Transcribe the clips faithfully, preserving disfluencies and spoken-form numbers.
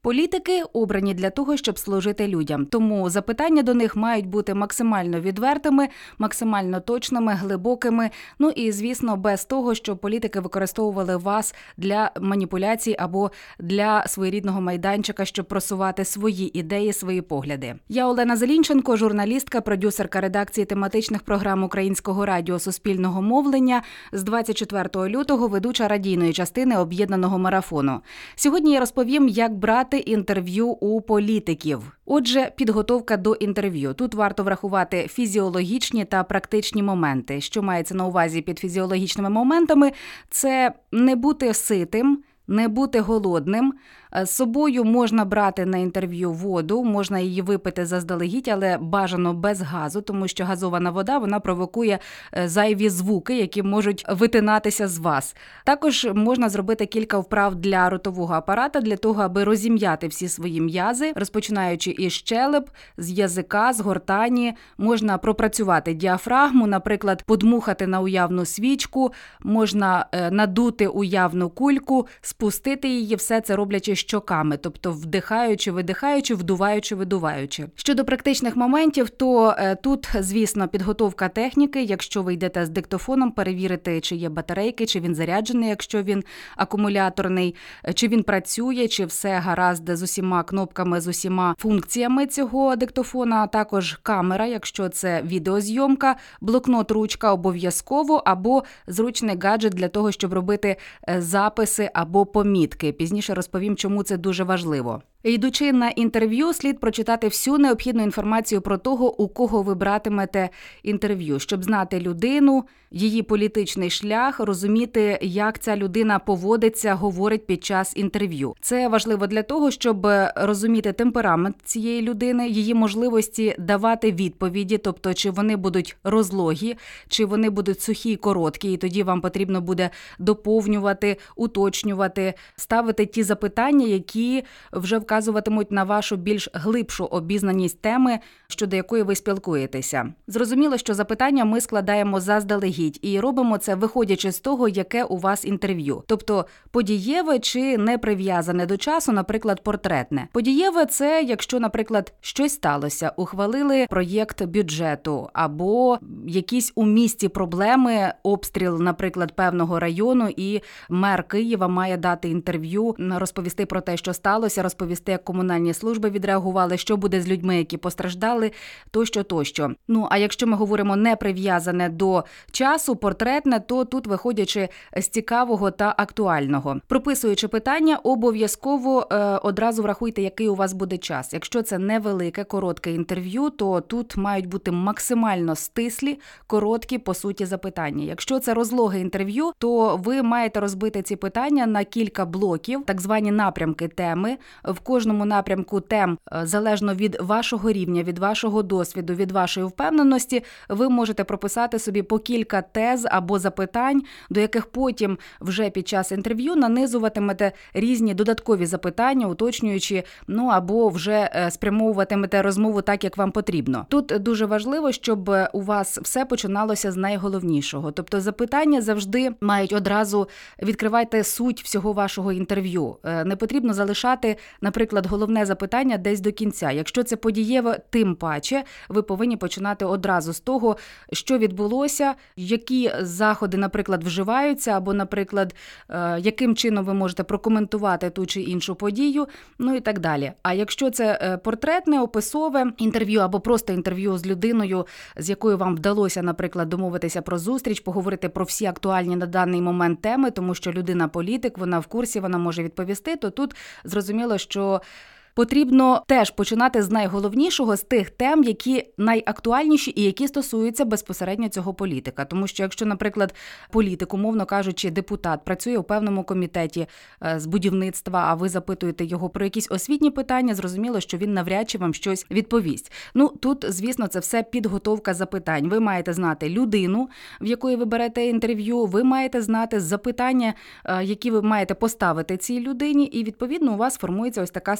Політики обрані для того, щоб служити людям. Тому запитання до них мають бути максимально відвертими, максимально точними, глибокими. Ну і, звісно, без того, щоб політики використовували вас для маніпуляцій або для своєрідного майданчика, щоб просувати свої ідеї, свої погляди. Я Олена Зелінченко, журналістка, продюсерка редакції тематичних програм Українського радіо Суспільного мовлення. З двадцять четвертого лютого ведуча радійної частини об'єднаного марафону. Сьогодні я розповім, як брати інтерв'ю у політиків. Отже, підготовка до інтерв'ю. Тут варто врахувати фізіологічні та практичні моменти. Що мається на увазі під фізіологічними моментами? Це не бути ситим, не бути голодним. З собою можна брати на інтерв'ю воду, можна її випити заздалегідь, але бажано без газу, тому що газована вода, вона провокує зайві звуки, які можуть витинатися з вас. Також можна зробити кілька вправ для ротового апарата, для того, аби розім'яти всі свої м'язи, розпочинаючи із щелеп, з язика, з гортані. Можна пропрацювати діафрагму, наприклад, подмухати на уявну свічку, можна надути уявну кульку, спустити її, все це роблячи щоками, тобто вдихаючи, видихаючи, вдуваючи, видуваючи. Щодо практичних моментів, то е, тут, звісно, підготовка техніки. Якщо ви йдете з диктофоном, перевірити, чи є батарейки, чи він заряджений, якщо він акумуляторний, чи він працює, чи все гаразд з усіма кнопками, з усіма функціями цього диктофона, а також камера, якщо це відеозйомка, блокнот, ручка обов'язково, або зручний гаджет для того, щоб робити записи або помітки. Пізніше розповім, чому це дуже важливо. Йдучи на інтерв'ю, слід прочитати всю необхідну інформацію про того, у кого ви братимете інтерв'ю, щоб знати людину, її політичний шлях, розуміти, як ця людина поводиться, говорить під час інтерв'ю. Це важливо для того, щоб розуміти темперамент цієї людини, її можливості давати відповіді, тобто чи вони будуть розлогі, чи вони будуть сухі і короткі, і тоді вам потрібно буде доповнювати, уточнювати, ставити ті запитання, які вже вказують вказуватимуть на вашу більш глибшу обізнаність теми, щодо якої ви спілкуєтеся. Зрозуміло, що запитання ми складаємо заздалегідь і робимо це, виходячи з того, яке у вас інтерв'ю. Тобто подієве чи не прив'язане до часу, наприклад, портретне. Подієве – це, якщо, наприклад, щось сталося, ухвалили проєкт бюджету або якісь у місті проблеми, обстріл, наприклад, певного району, і мер Києва має дати інтерв'ю, розповісти про те, що сталося, розповісти, як комунальні служби відреагували, що буде з людьми, які постраждали, тощо-тощо. Ну, а якщо ми говоримо не прив'язане до часу, портретне, то тут виходячи з цікавого та актуального. Прописуючи питання, обов'язково е, одразу врахуйте, який у вас буде час. Якщо це невелике, коротке інтерв'ю, то тут мають бути максимально стислі, короткі, по суті, запитання. Якщо це розлоге інтерв'ю, то ви маєте розбити ці питання на кілька блоків, так звані напрямки теми. В кожному напрямку тем, залежно від вашого рівня, від вашого досвіду, від вашої впевненості, ви можете прописати собі по кілька тез або запитань, до яких потім вже під час інтерв'ю нанизуватимете різні додаткові запитання, уточнюючи, ну або вже спрямовуватимете розмову так, як вам потрібно. Тут дуже важливо, щоб у вас все починалося з найголовнішого. Тобто запитання завжди мають одразу відкривати суть всього вашого інтерв'ю. Не потрібно залишати, наприклад, головне запитання десь до кінця. Якщо це подієве, тим паче, ви повинні починати одразу з того, що відбулося, які заходи, наприклад, вживаються, або, наприклад, яким чином ви можете прокоментувати ту чи іншу подію, ну і так далі. А якщо це портретне, описове інтерв'ю, або просто інтерв'ю з людиною, з якою вам вдалося, наприклад, домовитися про зустріч, поговорити про всі актуальні на даний момент теми, тому що людина політик, вона в курсі, вона може відповісти, то тут зрозуміло, що потрібно теж починати з найголовнішого, з тих тем, які найактуальніші і які стосуються безпосередньо цього політика. Тому що якщо, наприклад, політик, умовно кажучи, депутат, працює у певному комітеті з будівництва, а ви запитуєте його про якісь освітні питання, зрозуміло, що він навряд чи вам щось відповість. Ну, тут, звісно, це все підготовка запитань. Ви маєте знати людину, в якої ви берете інтерв'ю, ви маєте знати запитання, які ви маєте поставити цій людині, і, відповідно, у вас формується ось така структура.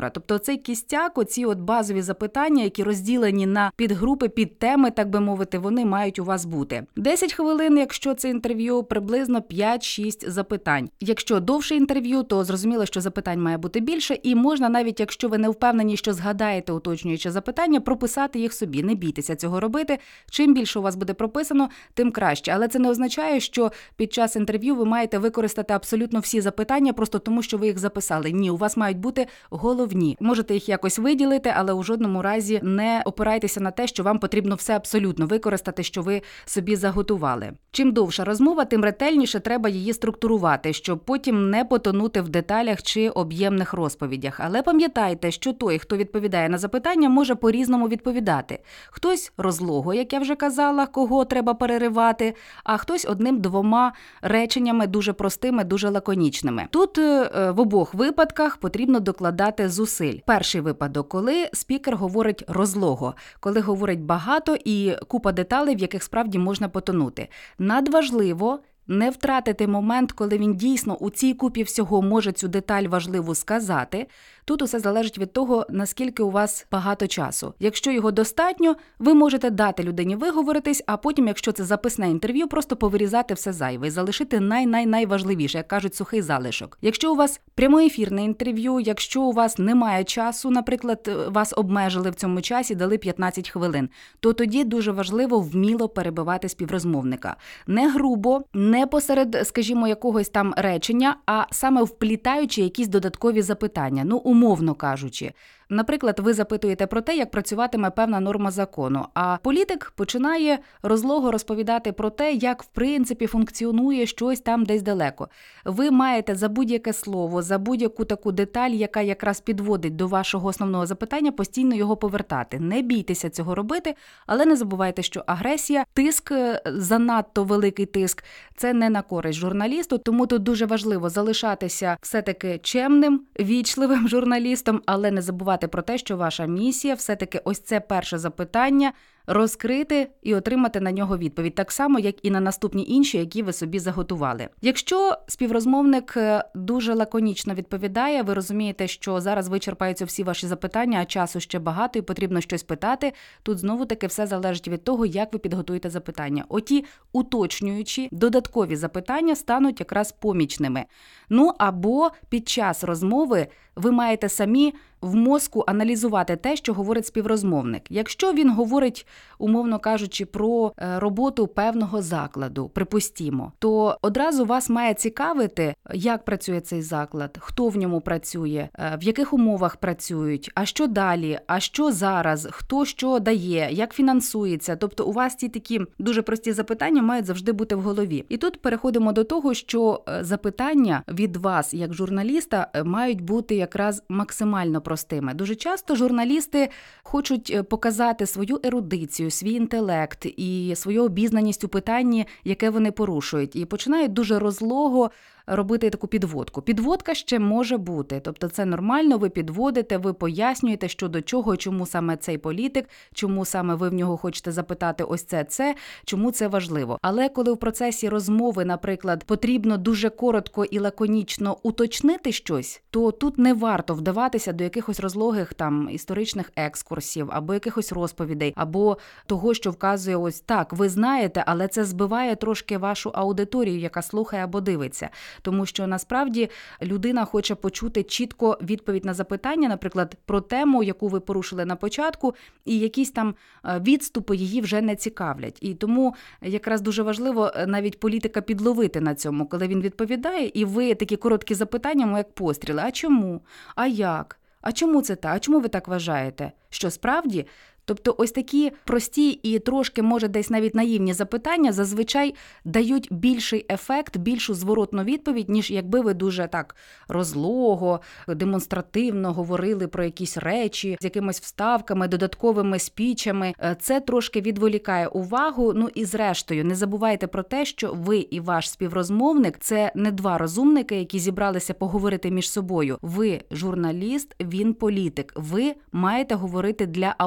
структура. Тобто цей кістяк, оці от базові запитання, які розділені на підгрупи, підтеми, так би мовити, вони мають у вас бути. десять хвилин, якщо це інтерв'ю, приблизно п'ять-шість запитань. Якщо довше інтерв'ю, то зрозуміло, що запитань має бути більше, і можна навіть, якщо ви не впевнені, що згадаєте уточнюючі запитання, прописати їх собі. Не бійтеся цього робити. Чим більше у вас буде прописано, тим краще. Але це не означає, що під час інтерв'ю ви маєте використати абсолютно всі запитання, просто тому, що ви їх записали. Ні, у вас мають бути головні. Можете їх якось виділити, але у жодному разі не опирайтеся на те, що вам потрібно все абсолютно використати, що ви собі заготували. Чим довша розмова, тим ретельніше треба її структурувати, щоб потім не потонути в деталях чи об'ємних розповідях. Але пам'ятайте, що той, хто відповідає на запитання, може по-різному відповідати. Хтось розлого, як я вже казала, кого треба переривати, а хтось одним-двома реченнями дуже простими, дуже лаконічними. Тут в обох випадках потрібно докладати зусиль. Перший випадок, коли спікер говорить розлого, коли говорить багато і купа деталей, в яких справді можна потонути. Надважливо не втратити момент, коли він дійсно у цій купі всього може цю деталь важливу сказати. Тут усе залежить від того, наскільки у вас багато часу. Якщо його достатньо, ви можете дати людині виговоритись, а потім, якщо це записне інтерв'ю, просто повирізати все зайве і залишити най-най-найважливіше, як кажуть, сухий залишок. Якщо у вас прямоефірне інтерв'ю, якщо у вас немає часу, наприклад, вас обмежили в цьому часі, дали п'ятнадцять хвилин, то тоді дуже важливо вміло перебивати співрозмовника. Не грубо, не посеред, скажімо, якогось там речення, а саме вплітаючи якісь додаткові запитання, ну, умовно кажучи. Наприклад, ви запитуєте про те, як працюватиме певна норма закону, а політик починає розлого розповідати про те, як в принципі функціонує щось там десь далеко. Ви маєте за будь-яке слово, за будь-яку таку деталь, яка якраз підводить до вашого основного запитання, постійно його повертати. Не бійтеся цього робити, але не забувайте, що агресія, тиск, занадто великий тиск – це не на користь журналісту, тому тут дуже важливо залишатися все-таки чемним, вічливим журналістом, але не забувати про те, що ваша місія все-таки ось це перше запитання розкрити і отримати на нього відповідь, так само, як і на наступні інші, які ви собі заготували. Якщо співрозмовник дуже лаконічно відповідає, ви розумієте, що зараз вичерпаються всі ваші запитання, а часу ще багато і потрібно щось питати, тут знову-таки все залежить від того, як ви підготуєте запитання. Оті уточнюючі, додаткові запитання стануть якраз помічними. Ну, або під час розмови ви маєте самі в мозку аналізувати те, що говорить співрозмовник. Якщо він говорить, умовно кажучи, про роботу певного закладу, припустімо, то одразу вас має цікавити, як працює цей заклад, хто в ньому працює, в яких умовах працюють, а що далі, а що зараз, хто що дає, як фінансується. Тобто у вас ці такі дуже прості запитання мають завжди бути в голові. І тут переходимо до того, що запитання від вас, як журналіста, мають бути якраз максимально простими. Дуже часто журналісти хочуть показати свою ерудицію, свій інтелект і свою обізнаність у питанні, яке вони порушують. І починають дуже розлого робити таку підводку. Підводка ще може бути. Тобто це нормально, ви підводите, ви пояснюєте, що до чого, чому саме цей політик, чому саме ви в нього хочете запитати ось це, це, чому це важливо. Але коли в процесі розмови, наприклад, потрібно дуже коротко і лаконічно уточнити щось, то тут не варто вдаватися до якихось розлогих там історичних екскурсів, або якихось розповідей, або того, що вказує ось так, ви знаєте, але це збиває трошки вашу аудиторію, яка слухає або дивиться. Тому що насправді людина хоче почути чітко відповідь на запитання, наприклад, про тему, яку ви порушили на початку, і якісь там відступи її вже не цікавлять. І тому якраз дуже важливо навіть політика підловити на цьому, коли він відповідає, і ви такі короткі запитання, як постріли. А чому? А як? А чому це так? А чому ви так вважаєте? Що справді? Тобто ось такі прості і трошки, може, десь навіть наївні запитання зазвичай дають більший ефект, більшу зворотну відповідь, ніж якби ви дуже так розлого, демонстративно говорили про якісь речі з якимись вставками, додатковими спічами. Це трошки відволікає увагу. Ну і зрештою, не забувайте про те, що ви і ваш співрозмовник – це не два розумники, які зібралися поговорити між собою. Ви журналіст, він політик. Ви маєте говорити для аудиторії.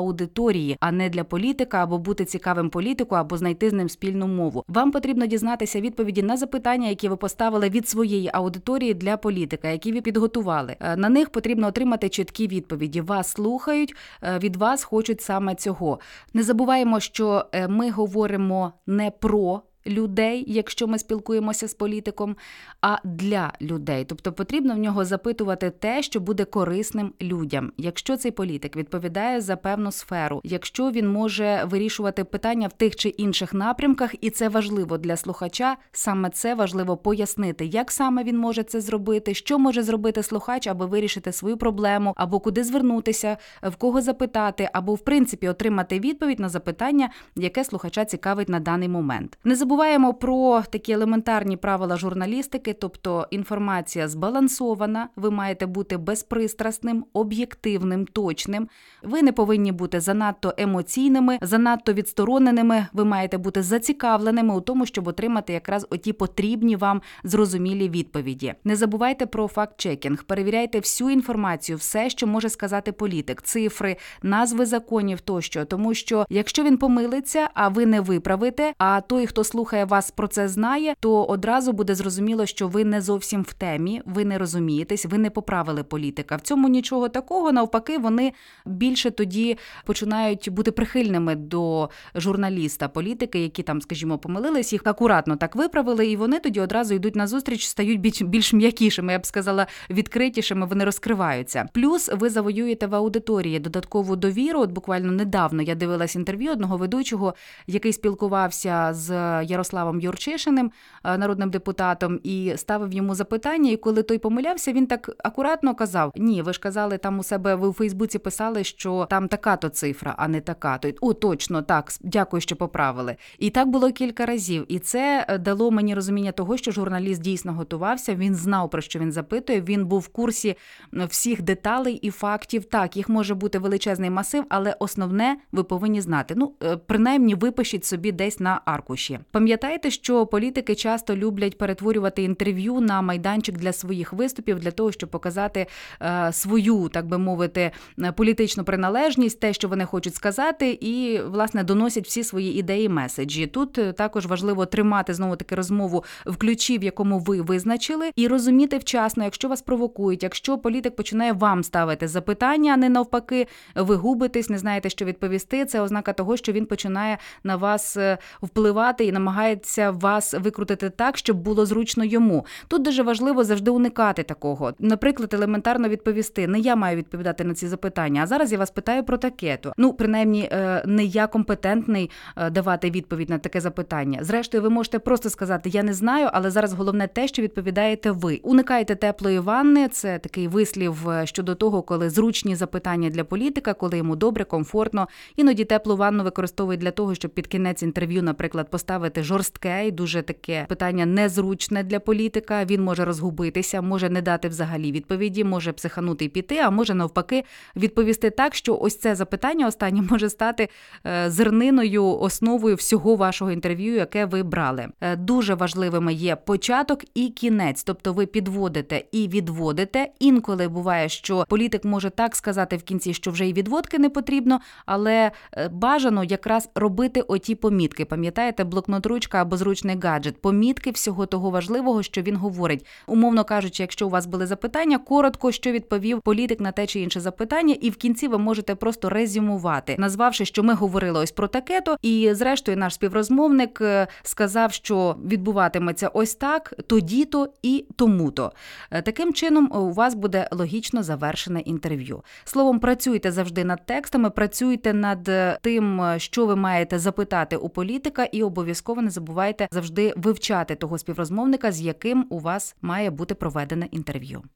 аудиторії, а не для політика, або бути цікавим політику, або знайти з ним спільну мову. Вам потрібно дізнатися відповіді на запитання, які ви поставили від своєї аудиторії для політика, які ви підготували. На них потрібно отримати чіткі відповіді. Вас слухають, від вас хочуть саме цього. Не забуваємо, що ми говоримо не про людей, якщо ми спілкуємося з політиком, а для людей. Тобто потрібно в нього запитувати те, що буде корисним людям. Якщо цей політик відповідає за певну сферу, якщо він може вирішувати питання в тих чи інших напрямках, і це важливо для слухача, саме це важливо пояснити, як саме він може це зробити, що може зробити слухач, аби вирішити свою проблему, або куди звернутися, в кого запитати, або в принципі отримати відповідь на запитання, яке слухача цікавить на даний момент. Не забуваємо про такі елементарні правила журналістики, тобто інформація збалансована, ви маєте бути безпристрасним, об'єктивним, точним. Ви не повинні бути занадто емоційними, занадто відстороненими, ви маєте бути зацікавленими у тому, щоб отримати якраз оті потрібні вам зрозумілі відповіді. Не забувайте про факт-чекінг, перевіряйте всю інформацію, все, що може сказати політик, цифри, назви законів тощо, тому що якщо він помилиться, а ви не виправите, а той, хто слухає вас, про це знає, то одразу буде зрозуміло, що ви не зовсім в темі, ви не розумієтесь, ви не поправили політика. В цьому нічого такого, навпаки, вони більше тоді починають бути прихильними до журналіста, політики, які там, скажімо, помилились, їх акуратно так виправили, і вони тоді одразу йдуть назустріч, стають більш, більш м'якішими, я б сказала, відкритішими, вони розкриваються. Плюс ви завоюєте в аудиторії додаткову довіру. От буквально недавно я дивилась інтерв'ю одного ведучого, який спілкувався з Ярославом Юрчишиним, народним депутатом, і ставив йому запитання, і коли той помилявся, він так акуратно казав: ні, ви ж казали, там у себе, ви у Фейсбуці писали, що там така-то цифра, а не така-то. О, точно, так, дякую, що поправили. І так було кілька разів. І це дало мені розуміння того, що журналіст дійсно готувався, він знав, про що він запитує, він був в курсі всіх деталей і фактів. Так, їх може бути величезний масив, але основне ви повинні знати. Ну, принаймні, випишіть собі десь на аркуші. Пам'ятайте, що політики часто люблять перетворювати інтерв'ю на майданчик для своїх виступів, для того, щоб показати е, свою, так би мовити, політичну приналежність, те, що вони хочуть сказати, і, власне, доносять всі свої ідеї, меседжі. Тут також важливо тримати, знову-таки, розмову в ключі, в якому ви визначили, і розуміти вчасно, якщо вас провокують, якщо політик починає вам ставити запитання, а не навпаки, ви губитесь, не знаєте, що відповісти, це ознака того, що він починає на вас впливати і намагається вас викрутити так, щоб було зручно йому. Тут дуже важливо завжди уникати такого. Наприклад, елементарно відповісти: не я маю відповідати на ці запитання, а зараз я вас питаю про таке-то. Ну, принаймні, не я компетентний давати відповідь на таке запитання. Зрештою, ви можете просто сказати: я не знаю, але зараз головне те, що відповідаєте ви. Уникайте теплої ванни, це такий вислів щодо того, коли зручні запитання для політика, коли йому добре, комфортно. Іноді теплу ванну використовують для того, щоб під кінець інтерв'ю, наприклад, поставити жорстке і дуже таке питання незручне для політика. Він може розгубитися, може не дати взагалі відповіді, може психанути і піти, а може навпаки відповісти так, що ось це запитання останнє може стати зерниною, основою всього вашого інтерв'ю, яке ви брали. Дуже важливими є початок і кінець, тобто ви підводите і відводите. Інколи буває, що політик може так сказати в кінці, що вже й відводки не потрібно, але бажано якраз робити оті помітки. Пам'ятаєте, блокнот-ручка або зручний гаджет. Помітки всього того важливого, що він говорить. Умовно кажучи, якщо у вас були запитання, коротко, що відповів політик на те чи інше запитання, і в кінці ви можете просто резюмувати, назвавши, що ми говорили ось про таке-то, і зрештою наш співрозмовник сказав, що відбуватиметься ось так, тоді-то і тому-то. Таким чином у вас буде логічно завершене інтерв'ю. Словом, працюйте завжди над текстами, працюйте над тим, що ви маєте запитати у політика, і обов'язково не забувайте завжди вивчати того співрозмовника, з яким у вас має бути проведене інтерв'ю.